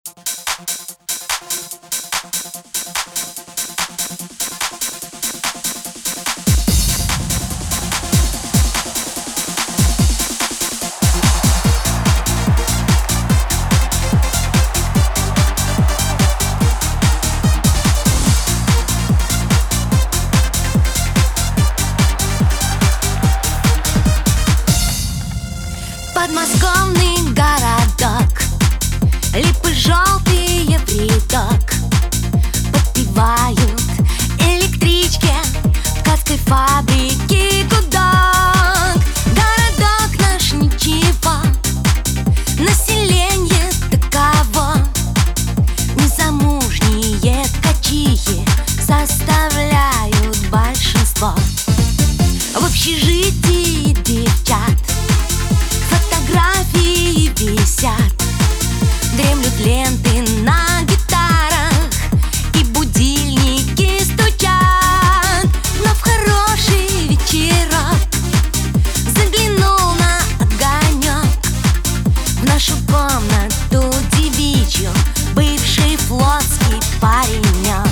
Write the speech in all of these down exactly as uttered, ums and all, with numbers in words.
Подмосковный городок, липы желтые в рядок, подпевают электрички в ткацкой фабрике гудок. Городок наш ничего, население таково, незамужние ткачихи составляют большинство. В общежитии девчат фотографии висят, дремлют ленты на гитарах и будильники стучат. Но в хороший вечерок заглянул на огонек в нашу комнату девичью бывший флотский паренек.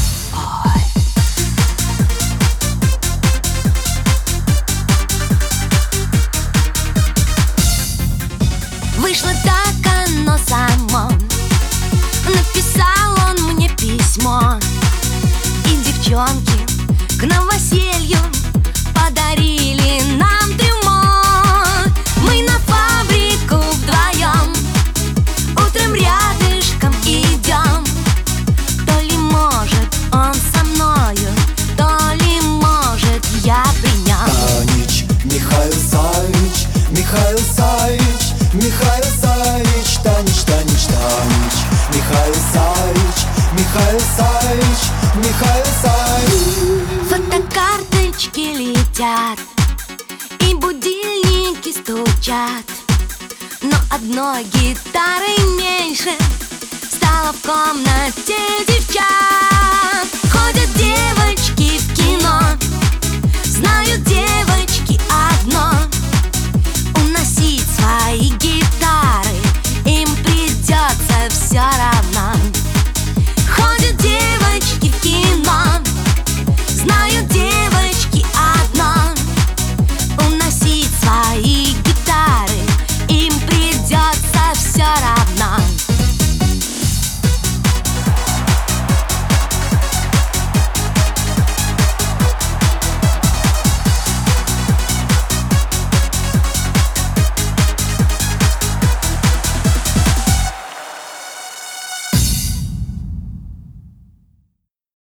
Вышло так оно само, написал он мне письмо, и девчонки к новоселью подарили нам трюмо. Мы на фабрику вдвоем утром рядышком идем. То ли может он со мною, то ли может я при нем. Танич, Михаил Савич, Михаил Савич, Михаил Савич, Танич, Танич, Танич, Михаил Савич, Михаил Савич, Михаил Савич. Фотокарточки летят и будильники стучат, но одной гитары меньше стало в комнате.